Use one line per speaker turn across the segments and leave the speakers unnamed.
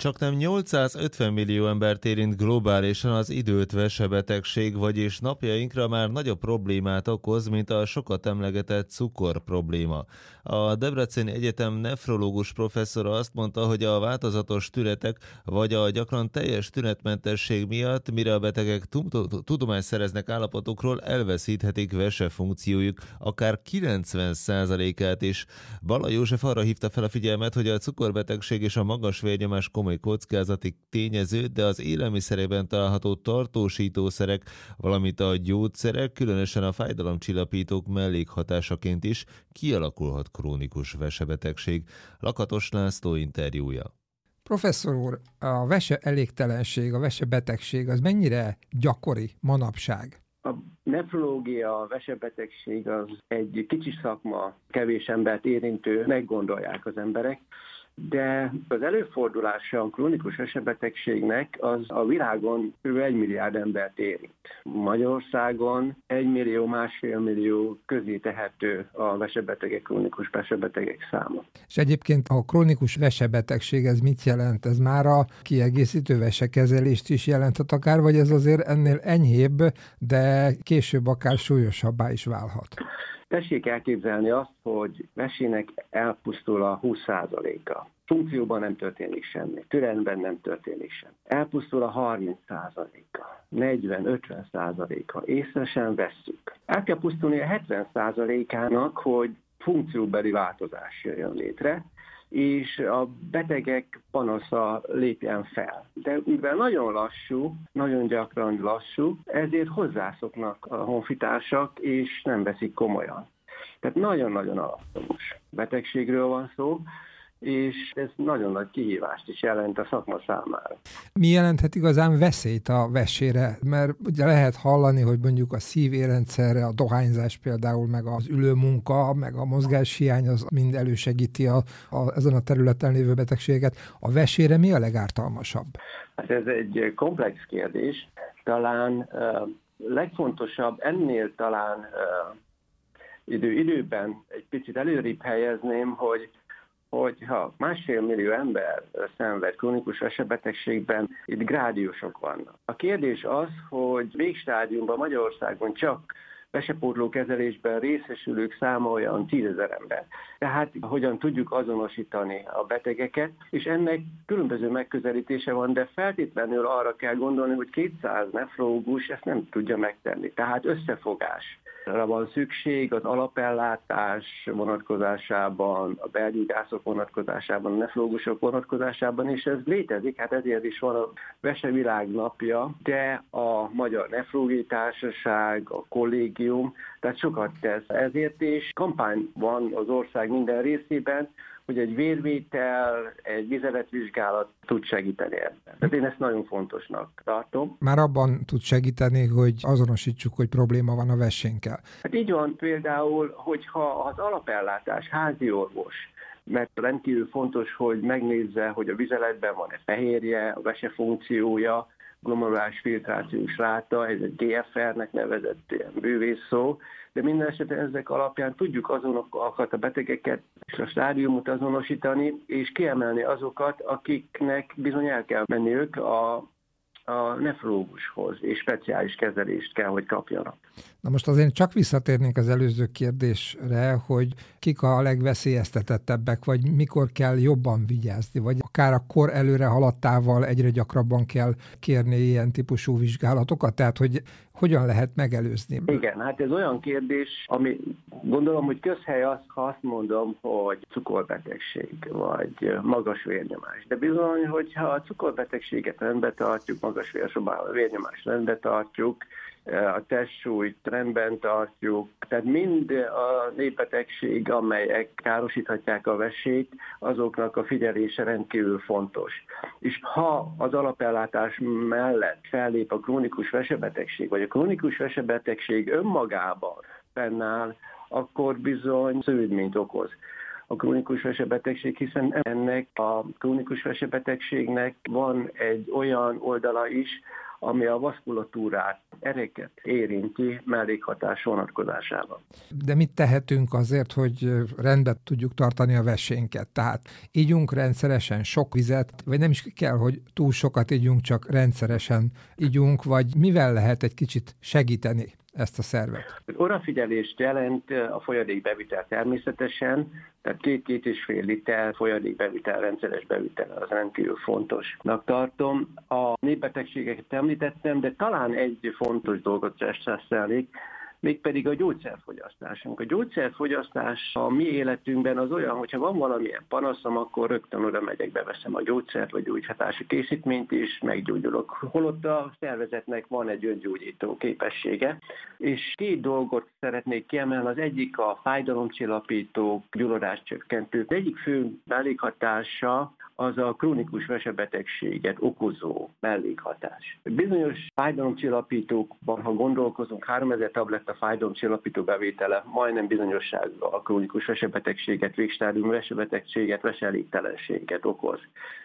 Csaknem 850 millió embert érint globálisan az időt vesebetegség, vagyis napjainkra már nagyobb problémát okoz, mint a sokat emlegetett cukor probléma. A Debreceni Egyetem nefrológus professzora azt mondta, hogy a változatos tünetek vagy a gyakran teljes tünetmentesség miatt, mire a betegek tudomást szereznek állapotukról, elveszíthetik vesefunkciójuk akár 90%-át is. Balla József arra hívta fel a figyelmet, hogy a cukorbetegség és a magas vérnyomás komoly kockázati tényező, de az élelmiszerében található tartósítószerek, valamint a gyógyszerek, különösen a fájdalomcsillapítók mellékhatásaként is kialakulhat krónikus vesebetegség. Lakatos László interjúja.
Professzor úr, a vese elégtelenség, a vesebetegség az mennyire gyakori manapság?
A nefrológia, a vesebetegség az egy kicsi szakma, kevés embert érintő, meggondolják az emberek, de az előfordulása a krónikus vesebetegségnek az a világon kb. 1 milliárd embert érint. Magyarországon 1 millió, 1,5 millió közé tehető a vesebetegek, krónikus vesebetegek száma.
És egyébként a krónikus vesebetegség ez mit jelent? Ez már a kiegészítő vesekezelést is jelenthet akár, vagy ez azért ennél enyhébb, de később akár súlyosabbá is válhat?
Tessék elképzelni azt, hogy vesének elpusztul a 20%-a. Funkcióban nem történik semmi, türelemben nem történik semmi. Elpusztul a 30%-a, 40-50%-a, észre sem vesszük. El kell pusztulni a 70%-ának, hogy funkcióbeli változás jön létre, és a betegek panasza lépjen fel. De mivel nagyon lassú, nagyon gyakran lassú, ezért hozzászoknak a honfitársak, és nem veszik komolyan. Tehát nagyon-nagyon alattomos betegségről van szó, és ez nagyon nagy kihívást is jelent a szakma számára.
Mi jelenthet igazán veszélyt a vesére? Mert ugye lehet hallani, hogy mondjuk a szív-érrendszerre, a dohányzás például, meg az ülőmunka, meg a mozgáshiány az mind elősegíti ezen a területen lévő betegségeket. A vesére mi a legártalmasabb?
Hát ez egy komplex kérdés. Talán legfontosabb, ennél talán időben egy picit előrébb helyezném, hogyha 1,5 millió ember szenved krónikus vesebetegségben, itt grádiusok vannak. A kérdés az, hogy végstádiumban Magyarországon csak vesepótló kezelésben részesülők száma olyan 10 000 ember. Tehát hogyan tudjuk azonosítani a betegeket, és ennek különböző megközelítése van, de feltétlenül arra kell gondolni, hogy 200 nefrológus ezt nem tudja megtenni. Tehát összefogásra van szükség az alapellátás vonatkozásában, a belgyógyászok vonatkozásában, a nefrológusok vonatkozásában, és ez létezik, hát ezért is van a Vesevilág napja, de a Magyar Nefrológiai Társaság, a kollégium, tehát sokat tesz ezért, és kampány van az ország minden részében, hogy egy vérvétel, egy vizeletvizsgálat tud segíteni ebben. Tehát én ezt nagyon fontosnak tartom.
Már abban tud segíteni, hogy azonosítsuk, hogy probléma van a vesénkkel.
Hát így van például, hogyha az alapellátás, házi orvos, mert rendkívül fontos, hogy megnézze, hogy a vizeletben van-e fehérje, a vesefunkciója, glomeruláris filtrációs ráta, ez egy GFR-nek nevezett ilyen bővész szó, de minden esetben ezek alapján tudjuk azonokat a betegeket és a stádiumot azonosítani, és kiemelni azokat, akiknek bizony el kell menniük a nefrológushoz, és speciális kezelést kell, hogy kapjanak.
Na most azért csak visszatérnénk az előző kérdésre, hogy kik a legveszélyeztetettebbek, vagy mikor kell jobban vigyázni, vagy akár a kor előre haladtával egyre gyakrabban kell kérni ilyen típusú vizsgálatokat, tehát hogy hogyan lehet megelőzni?
Igen, hát ez olyan kérdés, ami gondolom, hogy közhely az, ha azt mondom, hogy cukorbetegség, vagy magas vérnyomás. De bizony, hogyha a cukorbetegséget rendbe tartjuk, magas vérnyomás rendbe tartjuk, a testsúlyt rendben tartjuk, tehát mind a népbetegség, amelyek károsíthatják a vesét, azoknak a figyelése rendkívül fontos. És ha az alapellátás mellett fellép a krónikus vesebetegség, vagy a krónikus vesebetegség önmagában fennáll, akkor bizony szövődményt okoz a krónikus vesebetegség, hiszen ennek a krónikus vesebetegségnek van egy olyan oldala is, ami a vaszkulatúrát, ereket érinti mellékhatás vonatkozásában.
De mit tehetünk azért, hogy rendben tudjuk tartani a vesénket? Tehát ígyunk rendszeresen sok vizet, vagy nem is kell, hogy túl sokat ígyunk, csak rendszeresen ígyunk, vagy mivel lehet egy kicsit segíteni ezt a szervet?
Odafigyelést jelent a folyadékbevitel természetesen, tehát 2-2,5 liter folyadékbevitel, rendszeres bevitel az rendkívül fontosnak tartom. A népbetegségeket említettem, de talán egy fontos dolgot stresszelnék, mégpedig a gyógyszerfogyasztásunk. A gyógyszerfogyasztás a mi életünkben az olyan, hogyha van valamilyen panaszom, akkor rögtön oda megyek, beveszem a gyógyszert, vagy gyógyhatási készítményt, és meggyógyulok. Holott a szervezetnek van egy öngyógyító képessége. És 2 dolgot szeretnék kiemelni, az egyik a fájdalomcsillapító, gyulladáscsökkentő. Az egyik fő mellékhatása az a krónikus vesebetegséget okozó mellékhatás. Bizonyos fájdalomcsillapítókban, ha gondolkozunk, 3000 tabletta fájdalomcsillapító bevétele majdnem bizonyossággal a krónikus vesebetegséget, végstádium vesebetegséget, veselégtelenséget okoz.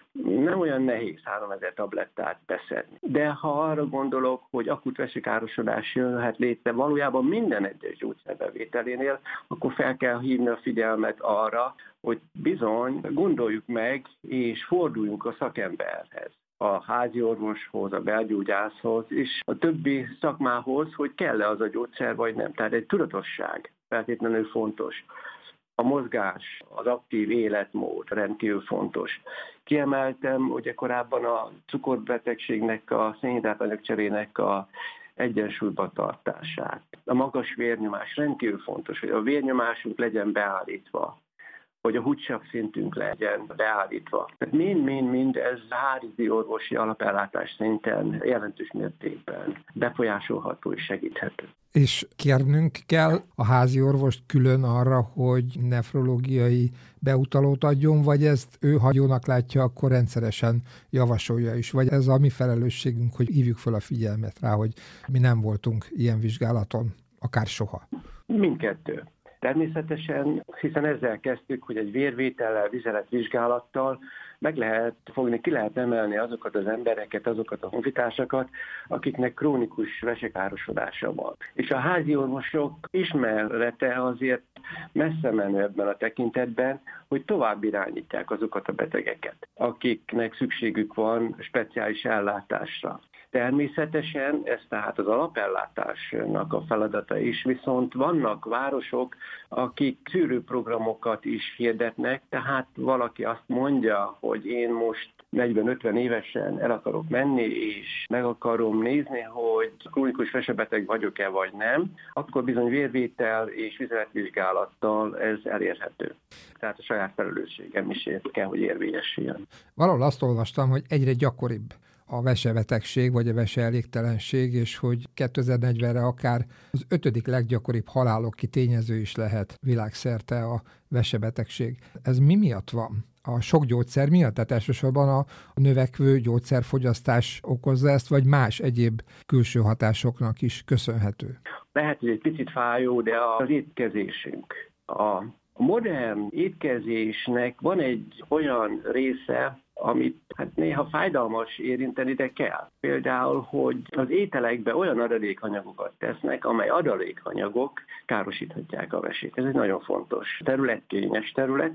Nem olyan nehéz 3000 tablettát beszedni. De ha arra gondolok, hogy akut vesekárosodás jöhet létre valójában minden egyes gyógyszerbevételénél, akkor fel kell hívni a figyelmet arra, hogy bizony gondoljuk meg és forduljunk a szakemberhez, a háziorvoshoz, a belgyógyászhoz és a többi szakmához, hogy kell-e az a gyógyszer vagy nem. Tehát egy tudatosság feltétlenül fontos. A mozgás, az aktív életmód rendkívül fontos. Kiemeltem ugye korábban a cukorbetegségnek, a szénhidrátanyagcserének a egyensúlyba tartását. A magas vérnyomás rendkívül fontos, hogy a vérnyomásunk legyen beállítva, hogy a húgysav szintünk legyen beállítva. Tehát mind ez házi orvosi alapellátás szinten jelentős mértékben befolyásolható és segíthető.
És kérnünk kell a házi orvost külön arra, hogy nefrológiai beutalót adjon, vagy ezt ő hagyónak látja, akkor rendszeresen javasolja is. Vagy ez a mi felelősségünk, hogy hívjuk fel a figyelmet rá, hogy mi nem voltunk ilyen vizsgálaton, akár soha.
Mindkettő. Természetesen, hiszen ezzel kezdtük, hogy egy vérvétellel, vizeletvizsgálattal meg lehet fogni, ki lehet emelni azokat az embereket, azokat a honfitársakat, akiknek krónikus vesekárosodása van. És a házi orvosok ismerete azért messze menő ebben a tekintetben, hogy tovább irányítják azokat a betegeket, akiknek szükségük van speciális ellátásra. Természetesen ez tehát az alapellátásnak a feladata is, viszont vannak városok, akik szűrőprogramokat is hirdetnek, tehát valaki azt mondja, hogy én most 40-50 évesen el akarok menni, és meg akarom nézni, hogy krónikus vesebeteg vagyok-e vagy nem, akkor bizony vérvétel és vizeletvizsgálattal ez elérhető. Tehát a saját felelősségem is kell, hogy érvényesüljön.
Valahol azt olvastam, hogy egyre gyakoribb a vesebetegség, vagy a veseelégtelenség, és hogy 2040-re akár az 5. leggyakoribb haláloki tényező is lehet világszerte a vesebetegség. Ez mi miatt van? A sok gyógyszer miatt? Tehát elsősorban a növekvő gyógyszerfogyasztás okozza ezt, vagy más egyéb külső hatásoknak is köszönhető?
Lehet, hogy egy picit fájó, de az étkezésünk. A modern étkezésnek van egy olyan része, amit hát néha fájdalmas érinteni, de kell. Például, hogy az ételekbe olyan adalékanyagokat tesznek, amely adalékanyagok károsíthatják a vesét. Ez egy nagyon fontos terület, kényes terület,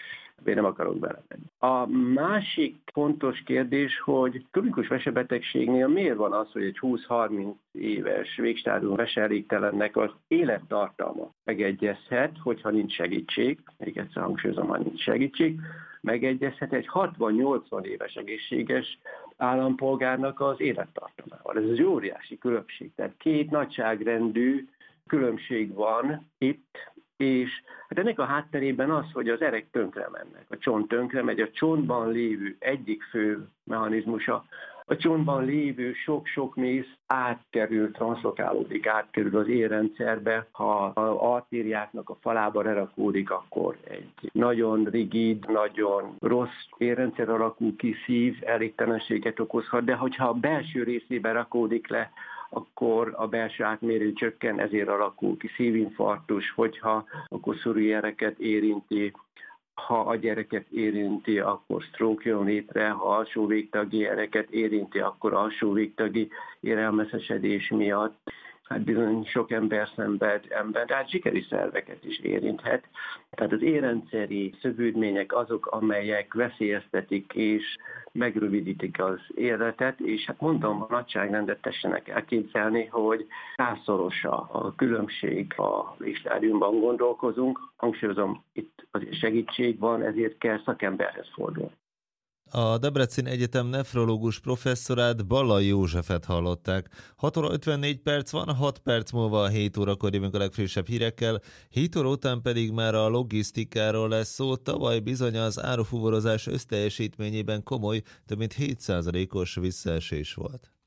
én nem akarok belemenni. A másik fontos kérdés, hogy krónikus vesebetegségnél miért van az, hogy egy 20-30 éves végstádium veseelégtelennek az élettartalma megegyezhet, hogyha nincs segítség, még egyszer hangsúlyozom, ha nincs segítség, megegyezhet egy 60-80 éves egészséges állampolgárnak az élettartamával. Ez egy óriási különbség. Tehát 2 nagyságrendű különbség van itt, és hát ennek a hátterében az, hogy az erek tönkre mennek, a csont tönkre megy, a csontban lévő egyik fő mechanizmusa, a csontban lévő sok-sok méz átkerül, transzlokálódik, átkerül az érrendszerbe. Ha az artériáknak a falába lerakódik, akkor egy nagyon rigid, nagyon rossz érrendszer alakul ki, szív elégtelenséget okozhat, de hogyha a belső részébe rakódik le, akkor a belső átmérő csökken, ezért alakul ki szívinfarktus, hogyha a koszorúi ereket érinti, Ha a gyereket érinti, akkor stroke jön létre, ha alsó végtagi gyereket érinti, akkor alsó végtagi érelmeszesedés miatt. Hát bizony sok ember szenved ember, de hát zsikeri szerveket is érinthet. Tehát az érrendszeri szövődmények azok, amelyek veszélyeztetik és megrövidítik az életet, és hát mondom, a nagyságrendet tessenek elképzelni, hogy 100-szoros a különbség a légstádiumban gondolkozunk. Hangsúlyozom, itt azért segítség van, ezért kell szakemberhez fordulni.
A Debrecen Egyetem nefrológus professzorát, Ballai Józsefet hallották. 6 óra 54 perc van, 6 perc múlva 7 órakor jövünk a legfrissebb hírekkel, 7 óra után pedig már a logisztikáról lesz szó. Tavaly bizony az árufuvarozás összteljesítményében komoly, több mint 7%-os visszaesés volt.